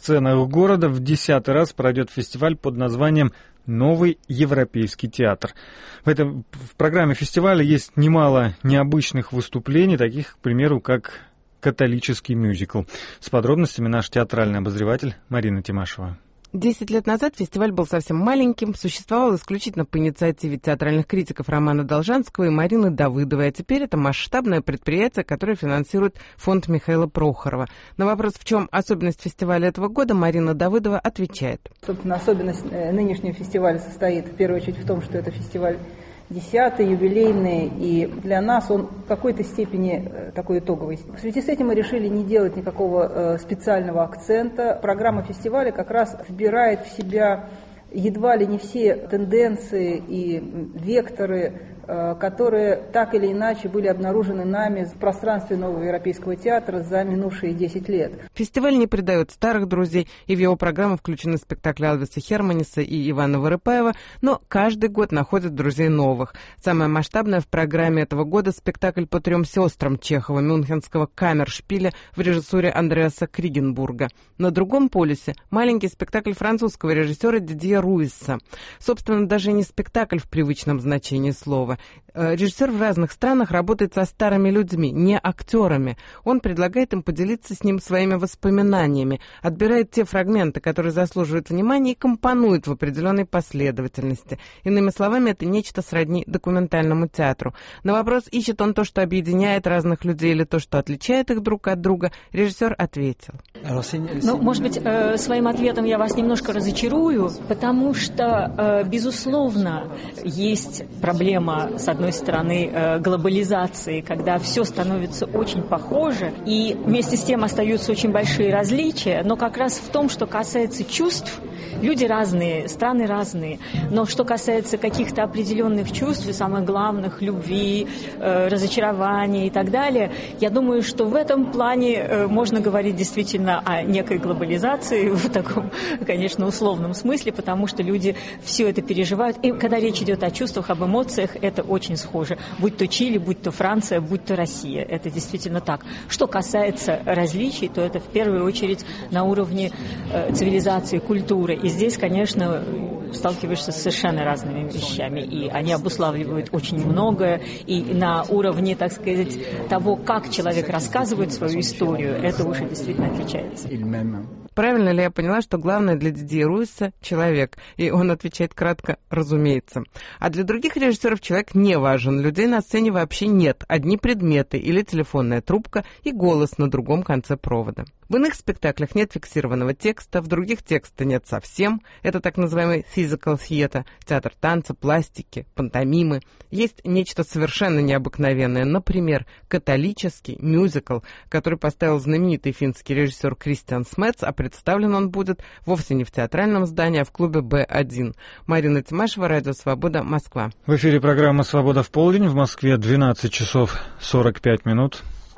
сценах города в десятый раз пройдет фестиваль под названием «Новый европейский театр». В, этом, в программе фестиваля есть немало необычных выступлений, таких, к примеру, как католический мюзикл. С подробностями наш театральный обозреватель Марина Тимашева. Десять лет назад фестиваль был совсем маленьким, существовал исключительно по инициативе театральных критиков Романа Должанского и Марины Давыдовой, а теперь это масштабное предприятие, которое финансирует фонд Михаила Прохорова. На вопрос, в чем особенность фестиваля этого года, Марина Давыдова отвечает. Собственно, особенность нынешнего фестиваля состоит в первую очередь в том, что это фестиваль десятый, юбилейный, и для нас он в какой-то степени такой итоговый. В связи с этим мы решили не делать никакого специального акцента. Программа фестиваля как раз вбирает в себя едва ли не все тенденции и векторы, которые так или иначе были обнаружены нами в пространстве Нового европейского театра за минувшие десять лет. Фестиваль не предает старых друзей, и в его программу включены спектакли Алвиса Херманиса и Ивана Вырыпаева, но каждый год находят друзей новых. Самое масштабное в программе этого года спектакль по трем сестрам Чехова мюнхенского камершпиля в режиссуре Андреаса Кригенбурга. На другом полюсе маленький спектакль французского режиссера Дидье Руисса. Собственно, даже не спектакль в привычном значении слова. Режиссер в разных странах работает со старыми людьми, не актерами. Он предлагает им поделиться с ним своими воспоминаниями, отбирает те фрагменты, которые заслуживают внимания, и компонует в определенной последовательности. Иными словами, это нечто сродни документальному театру. На вопрос, ищет он то, что объединяет разных людей, или то, что отличает их друг от друга, режиссер ответил. Ну, может быть, э, своим ответом я вас немножко разочарую, потому что, э, безусловно, есть проблема, с одной стороны, э, глобализации, когда все становится очень похоже, и вместе с тем остаются очень большие различия, но как раз в том, что касается чувств, люди разные, страны разные, но что касается каких-то определенных чувств, и самых главных, любви, э, разочарования и так далее, я думаю, что в этом плане э, можно говорить действительно о некой глобализации в таком, конечно, условном смысле, потому что люди все это переживают. И когда речь идет о чувствах, об эмоциях, это очень схоже. Будь то Чили, будь то Франция, будь то Россия. Это действительно так. Что касается различий, то это в первую очередь на уровне э, цивилизации, культуры. И здесь, конечно, сталкиваешься с совершенно разными вещами. И они обуславливают очень многое. И на уровне, так сказать, того, как человек рассказывает свою историю, это уже действительно отличается. Правильно ли я поняла, что главное для Дидье Руисса — человек? И он отвечает кратко: разумеется. А для других режиссеров человек не важен. Людей на сцене вообще нет. Одни предметы или телефонная трубка и голос на другом конце провода. В иных спектаклях нет фиксированного текста, в других текста нет совсем. Это так называемый physical theater, театр танца, пластики, пантомимы. Есть нечто совершенно необыкновенное, например, католический мюзикл, который поставил знаменитый финский режиссер Кристиан Смец, а представлен он будет вовсе не в театральном здании, а в клубе Бэ один. Марина Тимашева, Радио Свобода, Москва. В эфире программа «Свобода в полдень», в Москве двенадцать часов сорок пять минут.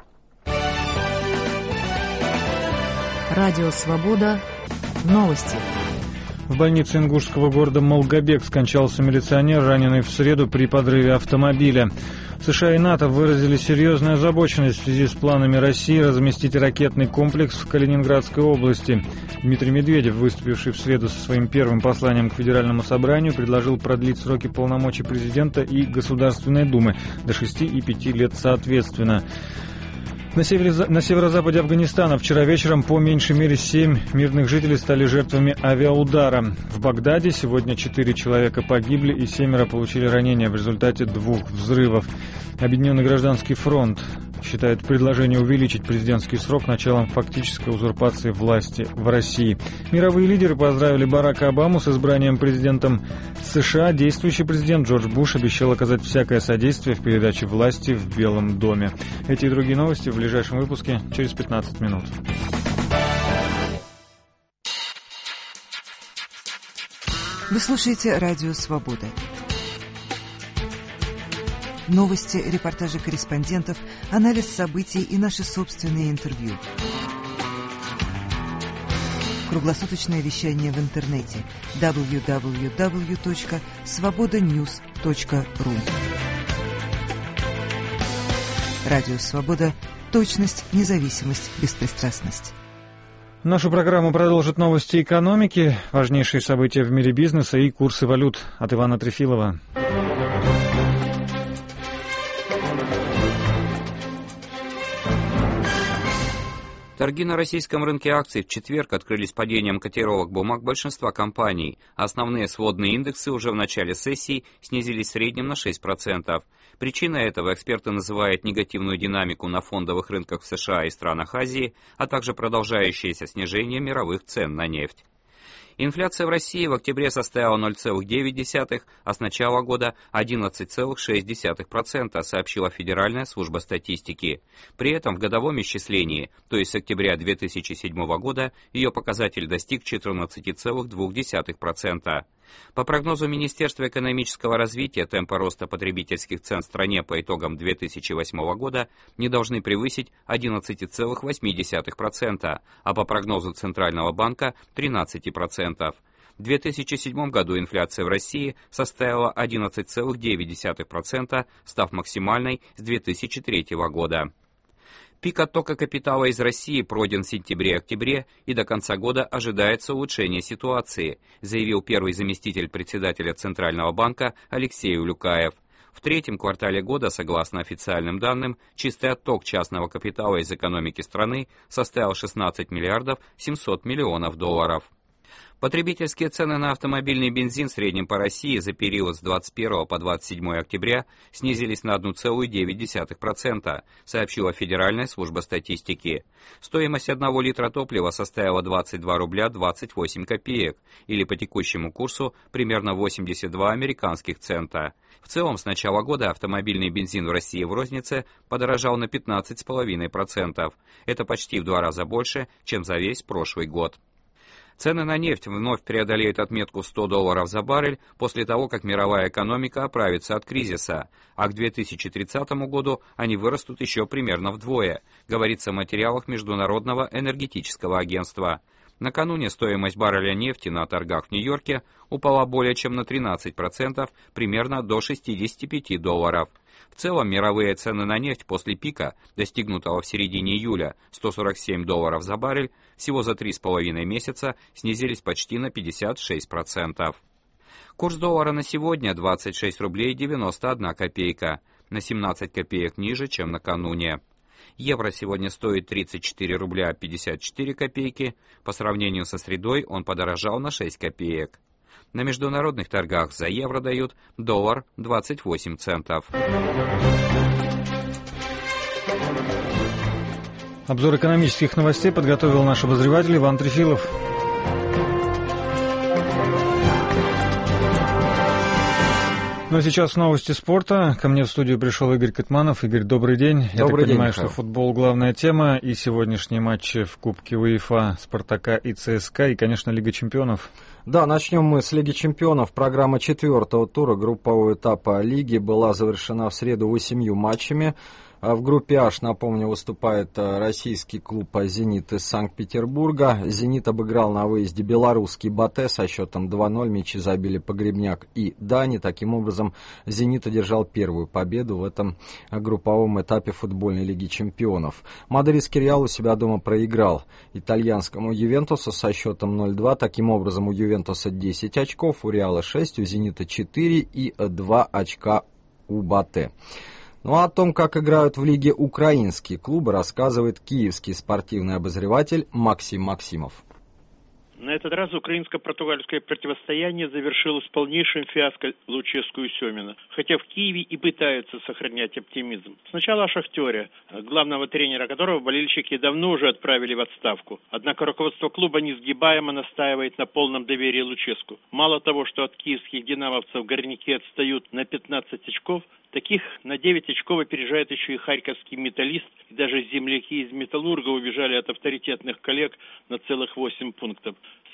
Радио «Свобода». Новости. В больнице ингушского города Молгобек скончался милиционер, раненый в среду при подрыве автомобиля. США и НАТО выразили серьезную озабоченность в связи с планами России разместить ракетный комплекс в Калининградской области. Дмитрий Медведев, выступивший в среду со своим первым посланием к Федеральному собранию, предложил продлить сроки полномочий президента и Государственной Думы до шести и пяти лет соответственно. На, севере, на северо-западе Афганистана вчера вечером по меньшей мере семь мирных жителей стали жертвами авиаудара. В Багдаде сегодня четыре человека погибли и семеро получили ранения в результате двух взрывов. Объединенный гражданский фронт считает предложение увеличить президентский срок началом фактической узурпации власти в России. Мировые лидеры поздравили Барака Обаму с избранием президентом США. Действующий президент Джордж Буш обещал оказать всякое содействие в передаче власти в Белом доме. Эти и другие новости в ближайшем выпуске через пятнадцать минут. Вы слушаете Радио Свобода. Новости, репортажи корреспондентов, анализ событий и наши собственные интервью. Круглосуточное вещание в интернете дабл ю дабл ю дабл ю точка свобода ньюс точка ру. Радио «Свобода». Точность, независимость, беспристрастность. Нашу программу продолжат новости экономики, важнейшие события в мире бизнеса и курсы валют от Ивана Трефилова. Торги на российском рынке акций в четверг открылись падением котировок бумаг большинства компаний. Основные сводные индексы уже в начале сессии снизились в среднем на шесть процентов. Причиной этого эксперты называют негативную динамику на фондовых рынках в США и странах Азии, а также продолжающееся снижение мировых цен на нефть. Инфляция в России в октябре составила ноль целых девять десятых, а с начала года одиннадцать целых шесть десятых процента, сообщила Федеральная служба статистики. При этом в годовом исчислении, то есть с октября две тысячи седьмого года, ее показатель достиг четырнадцать целых два десятых процента. По прогнозу Министерства экономического развития, темпы роста потребительских цен в стране по итогам две тысячи восьмого года не должны превысить одиннадцать целых восемь десятых процента, а по прогнозу Центрального банка тринадцать процентов. В две тысячи седьмом году инфляция в России составила одиннадцать целых девять десятых процента, став максимальной с две тысячи третьего года. Пик оттока капитала из России пройден в сентябре-октябре, и до конца года ожидается улучшение ситуации, заявил первый заместитель председателя Центрального банка Алексей Улюкаев. В третьем квартале года, согласно официальным данным, чистый отток частного капитала из экономики страны составил шестнадцать миллиардов семьсот миллионов долларов. Потребительские цены на автомобильный бензин в среднем по России за период с двадцать первого по двадцать седьмое октября снизились на одна целая девять десятых процента, сообщила Федеральная служба статистики. Стоимость одного литра топлива составила двадцать два рубля двадцать восемь копеек, или по текущему курсу примерно восемьдесят два американских цента. В целом, с начала года автомобильный бензин в России в рознице подорожал на пятнадцать целых пять десятых процента. Это почти в два раза больше, чем за весь прошлый год. Цены на нефть вновь преодолеют отметку сто долларов за баррель после того, как мировая экономика оправится от кризиса, а к две тысячи тридцатому году они вырастут еще примерно вдвое, говорится в материалах Международного энергетического агентства. Накануне стоимость барреля нефти на торгах в Нью-Йорке упала более чем на тринадцать процентов, примерно до шестидесяти пяти долларов. В целом, мировые цены на нефть после пика, достигнутого в середине июля сто сорок семь долларов за баррель, всего за три с половиной месяца снизились почти на пятьдесят шесть процентов. Курс доллара на сегодня двадцать шесть рублей девяносто одна копейка, на семнадцать копеек ниже, чем накануне. Евро сегодня стоит тридцать четыре рубля пятьдесят четыре копейки, по сравнению со средой он подорожал на шесть копеек. На международных торгах за евро дают доллар двадцать восемь центов. Обзор экономических новостей подготовил наш обозреватель Иван Трефилов. Ну а сейчас новости спорта. Ко мне в студию пришел Игорь Катманов. Игорь, добрый день. Добрый Я так день, понимаю, Михаил. что футбол — главная тема, и сегодняшние матчи в Кубке УЕФА Спартака и ЦСКА, и, конечно, Лига чемпионов. Да, начнем мы с Лиги чемпионов. Программа четвертого тура группового этапа Лиги была завершена в среду восемью матчами. В группе H, напомню, выступает российский клуб «Зенит» из Санкт-Петербурга. «Зенит» обыграл на выезде белорусский «Батэ» со счетом два ноль. Мячи забили Погребняк и Дани. Таким образом, «Зенит» одержал первую победу в этом групповом этапе футбольной Лиги чемпионов. Мадридский «Реал» у себя дома проиграл итальянскому «Ювентусу» со счетом ноль два. Таким образом, у «Ювентуса» десять очков, у «Реала» шесть, у «Зенита» четыре и два очка у «Батэ». Ну а о том, как играют в лиге украинские клубы, рассказывает киевский спортивный обозреватель Максим Максимов. На этот раз украинско-португальское противостояние завершилось полнейшим фиаско Луческу и Семина, хотя в Киеве и пытаются сохранять оптимизм. Сначала о «Шахтере», главного тренера которого болельщики давно уже отправили в отставку. Однако руководство клуба несгибаемо настаивает на полном доверии Луческу. Мало того, что от киевских динамовцев горняки отстают на пятнадцать очков, таких на девять очков опережает еще и харьковский «Металлист», и даже земляки из «Металлурга» убежали от авторитетных коллег на целых восемь пунктов.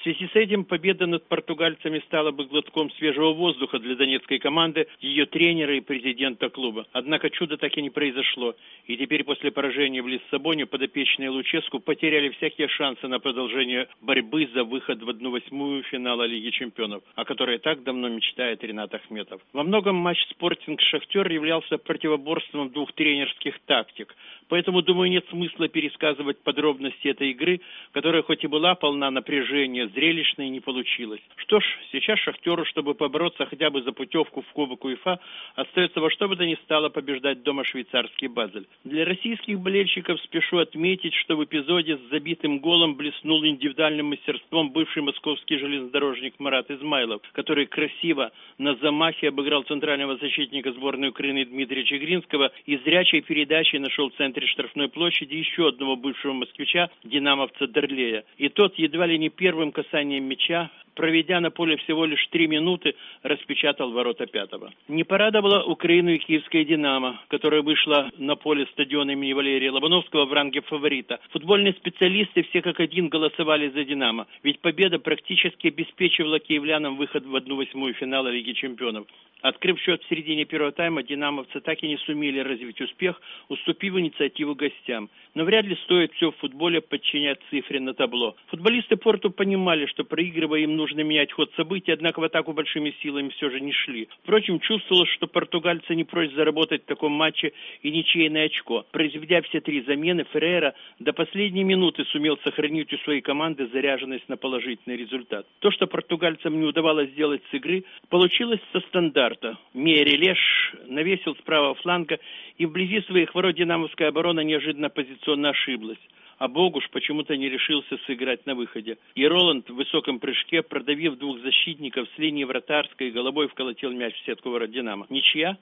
В связи с этим победа над португальцами стала бы глотком свежего воздуха для донецкой команды, ее тренера и президента клуба. Однако чудо так и не произошло. И теперь после поражения в Лиссабоне подопечные Луческу потеряли всякие шансы на продолжение борьбы за выход в одну восьмую финала Лиги чемпионов, о которой так давно мечтает Ринат Ахметов. Во многом матч «Спортинг-Шахтер» являлся противоборством двух тренерских тактик. Поэтому, думаю, нет смысла пересказывать подробности этой игры, которая хоть и была полна напряжения, зрелищной не получилась. Что ж, сейчас «Шахтеру», чтобы побороться хотя бы за путевку в Кубок УЕФА, остается во что бы то ни стало побеждать дома швейцарский Базель. Для российских болельщиков спешу отметить, что в эпизоде с забитым голом блеснул индивидуальным мастерством бывший московский железнодорожник Марат Измайлов, который красиво на замахе обыграл центрального защитника сборной Украины Дмитрия Чигринского и зрячей передачей нашел в центре штрафной площади еще одного бывшего москвича, динамовца Дарлея. И тот едва ли не первым касанием мяча, проведя на поле всего лишь три минуты, распечатал ворота пятого. Не порадовала Украину и киевская «Динамо», которая вышла на поле стадиона имени Валерия Лобановского в ранге фаворита. Футбольные специалисты все как один голосовали за «Динамо», ведь победа практически обеспечивала киевлянам выход в одну восьмую финала Лиги чемпионов. Открыв счет в середине первого тайма, динамовцы так и не сумели развить успех, уступив инициативу гостям. Но вряд ли стоит все в футболе подчинять цифре на табло. Футболисты Порту понимали, что проигрывая им нужно менять ход событий, однако в атаку большими силами все же не шли. Впрочем, чувствовалось, что португальцы не прочь заработать в таком матче и ничейное очко. Произведя все три замены, Феррейра до последней минуты сумел сохранить у своей команды заряженность на положительный результат. То, что португальцам не удавалось сделать с игры, получилось со стандарта. Мейерелеш навесил с правого фланга, и вблизи своих ворот динамовская оборона неожиданно позиционно ошиблась. А Богуш почему-то не решился сыграть на выходе. И Роланд в высоком прыжке, продавив двух защитников с линии вратарской, головой вколотил мяч в сетку ворот «Динамо». Ничья?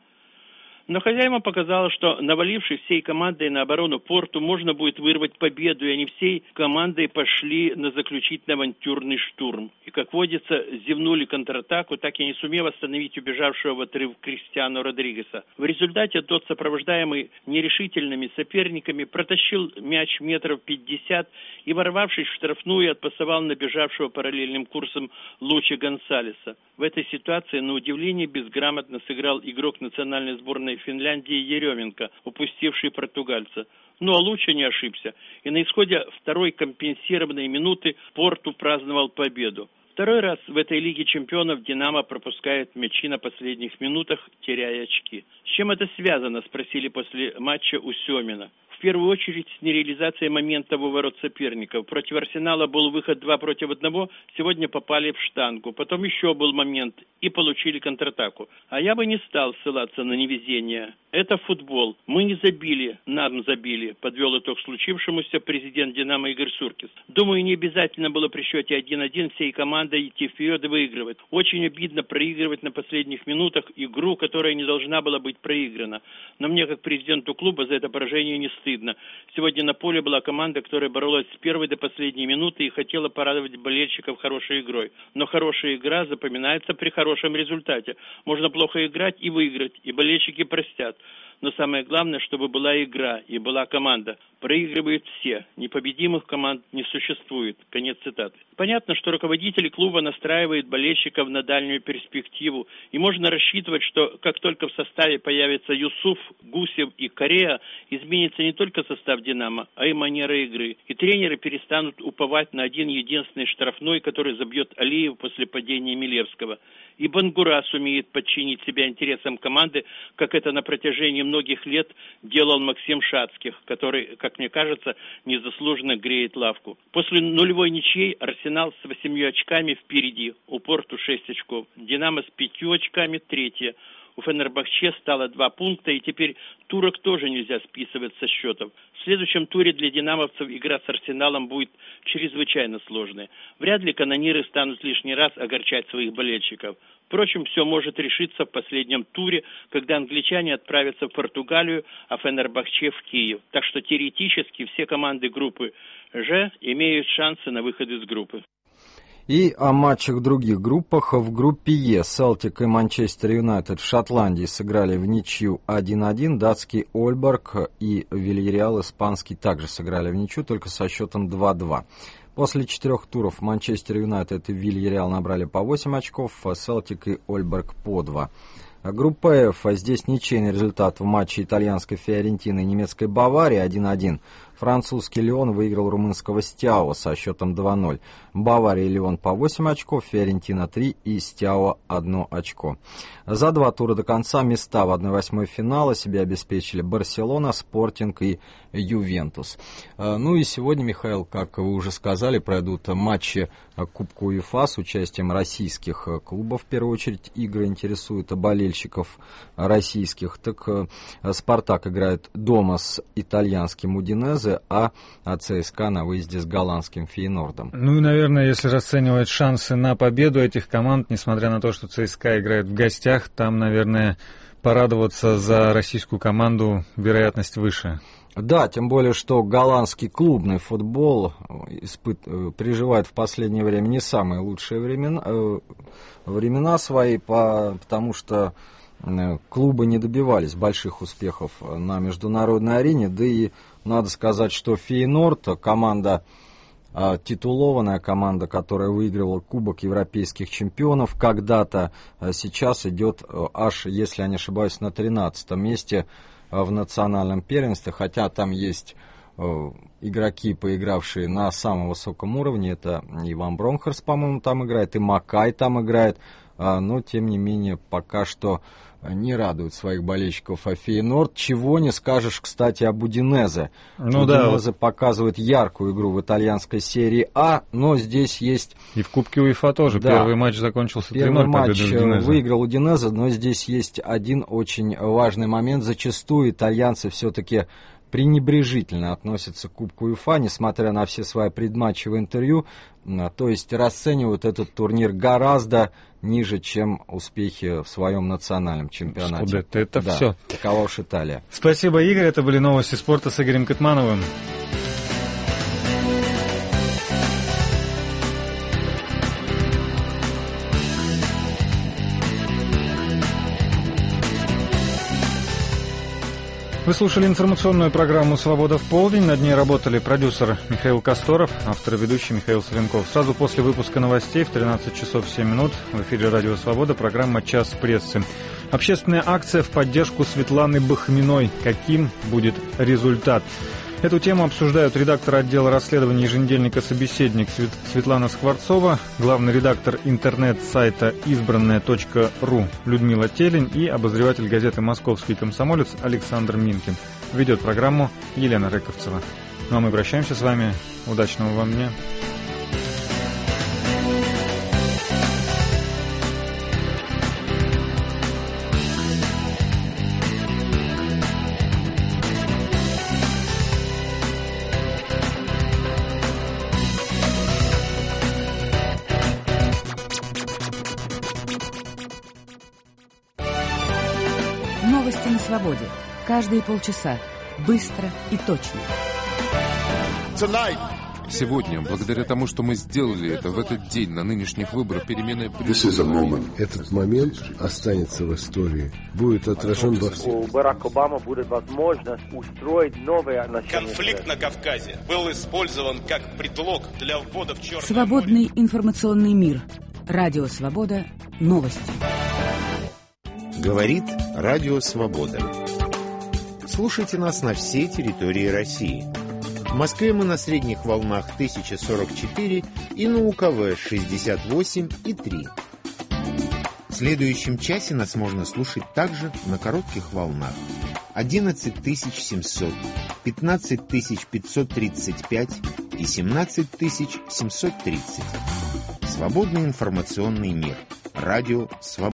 Но хозяйма показало, что, навалившись всей командой на оборону Порту, можно будет вырвать победу, и они всей командой пошли на заключительный авантюрный штурм. И, как водится, зевнули контратаку, так и не сумев остановить убежавшего в отрыв Криштиану Родригеса. В результате тот, сопровождаемый нерешительными соперниками, протащил мяч метров пятьдесят и, ворвавшись в штрафную, отпасовал набежавшего параллельным курсом Лучи Гонсалеса. В этой ситуации, на удивление, безграмотно сыграл игрок национальной сборной Финляндии Еременко, упустивший португальца. Ну а Луча не ошибся, и на исходе второй компенсированной минуты Порту праздновал победу. Второй раз в этой Лиге чемпионов «Динамо» пропускает мячи на последних минутах, теряя очки. С чем это связано, спросили после матча у Семина. В первую очередь с нереализацией момента у ворот соперников. Против «Арсенала» был выход два против одного, сегодня попали в штангу. Потом еще был момент и получили контратаку. А я бы не стал ссылаться на невезение. Это футбол. Мы не забили, нам забили, подвел итог случившемуся президент «Динамо» Игорь Суркис. Думаю, не обязательно было при счете один-один всей командой идти вперед и выигрывать. Очень обидно проигрывать на последних минутах игру, которая не должна была быть проиграна. Но мне, как президенту клуба, за это поражение не стыдно. Сегодня на поле была команда, которая боролась с первой до последней минуты и хотела порадовать болельщиков хорошей игрой. Но хорошая игра запоминается при хорошем результате. Можно плохо играть и выиграть, и болельщики простят. Но самое главное, чтобы была игра и была команда. Проигрывают все. Непобедимых команд не существует. Конец цитаты. Понятно, что руководители клуба настраивают болельщиков на дальнюю перспективу. И можно рассчитывать, что как только в составе появятся Юсуф, Гусев и Корея, изменится не только состав «Динамо», а и манера игры. И тренеры перестанут уповать на один единственный штрафной, который забьет Алиев после падения Милевского. И Бангура сумеет подчинить себя интересам команды, как это на протяжении многих лет делал Максим Шацких, который, как мне кажется, незаслуженно греет лавку. После нулевой ничьей «Арсенал» с восемью очками впереди, у Порту шесть очков, «Динамо» с пятью очками третье. У Фенербахче стало два пункта, и теперь турок тоже нельзя списывать со счетов. В следующем туре для динамовцев игра с «Арсеналом» будет чрезвычайно сложной. Вряд ли канониры станут лишний раз огорчать своих болельщиков. Впрочем, все может решиться в последнем туре, когда англичане отправятся в Португалию, а Фенербахче в Киев. Так что теоретически все команды группы «Ж» имеют шансы на выход из группы. И о матчах в других группах. В группе Е Селтик и Манчестер Юнайтед в Шотландии сыграли в ничью один-один. Датский Ольборг и Вильяреал испанский также сыграли в ничью, только со счетом два-два. После четырех туров Манчестер Юнайтед и Вильяреал набрали по восемь очков, а Селтик и Ольберг по два. Группа F, здесь ничейный результат в матче итальянской Фиорентины и немецкой Баварии один один. Французский Лион выиграл румынского Стяо со счетом два ноль. Бавария и Лион по восемь очков, Фиорентина три и Стяо одно очко. За два тура до конца места в одной восьмой финала себе обеспечили Барселона, Спортинг и Ювентус. Ну и сегодня, Михаил, как вы уже сказали, пройдут матчи Кубка УЕФА с участием российских клубов. В первую очередь игры интересуют болельщиков российских. Так Спартак играет дома с итальянским Удинезе, а ЦСКА на выезде с голландским Фейнордом. Ну и, наверное, если расценивать шансы на победу этих команд, несмотря на то, что ЦСКА играет в гостях, там, наверное, порадоваться за российскую команду вероятность выше. Да, тем более, что голландский клубный футбол испыт... переживает в последнее время не самые лучшие времена, э, времена свои, по... потому что клубы не добивались больших успехов на международной арене, да и надо сказать, что Фейнорд, команда, титулованная команда, которая выигрывала Кубок Европейских чемпионов, когда-то сейчас идет аж, если я не ошибаюсь, на тринадцатом месте в национальном первенстве, хотя там есть игроки, поигравшие на самом высоком уровне, это Иван Бронхерс, по-моему, там играет, и Макай там играет, но, тем не менее, пока что не радует своих болельщиков Фейнорд. Чего не скажешь, кстати, об Удинезе. Ну, Удинезе да. показывает яркую игру в итальянской серии А, но здесь есть... И в Кубке УЕФА тоже. Да. Первый матч закончился три ноль. Первый матч выиграл Удинезе, но здесь есть один очень важный момент. Зачастую итальянцы все-таки пренебрежительно относятся к Кубку УЕФА, несмотря на все свои предматчевые интервью, то есть расценивают этот турнир гораздо ниже, чем успехи в своем национальном чемпионате. Скудетто, это да, все. Такова уж Италия. Спасибо, Игорь. Это были новости спорта с Игорем Катмановым. Вы слушали информационную программу «Свобода в полдень». Над ней работали продюсер Михаил Косторов, автор и ведущий Михаил Соленков. Сразу после выпуска новостей в тринадцать часов семь минут в эфире «Радио Свобода» программа «Час прессы». Общественная акция в поддержку Светланы Бахминой. Каким будет результат? Эту тему обсуждают редактор отдела расследований еженедельника «Собеседник» Светлана Скворцова, главный редактор интернет-сайта избранное точка ру Людмила Телень и обозреватель газеты «Московский комсомолец» Александр Минкин. Ведет программу Елена Рыковцева. Ну а мы прощаемся с вами. Удачного вам дня. Новости на свободе. Каждые полчаса. Быстро и точно. Сегодня, благодаря тому, что мы сделали это в этот день на нынешних выборах, перемены... Этот момент останется в истории, будет отражен во всем. У Барака Обамы будет возможность устроить новое начало. Конфликт на Кавказе был использован как предлог для ввода в черное Свободный море. информационный мир. Радио Свобода. Новости. Говорит Радио Свобода. Слушайте нас на всей территории России. В Москве мы на средних волнах тысяча сорок четыре и на УКВ шестьдесят восемь и три. В следующем часе нас можно слушать также на коротких волнах одиннадцать тысяч семьсот, пятнадцать тысяч пятьсот тридцать пять и семнадцать тысяч семьсот тридцать. Свободный информационный мир. Радио Свобода.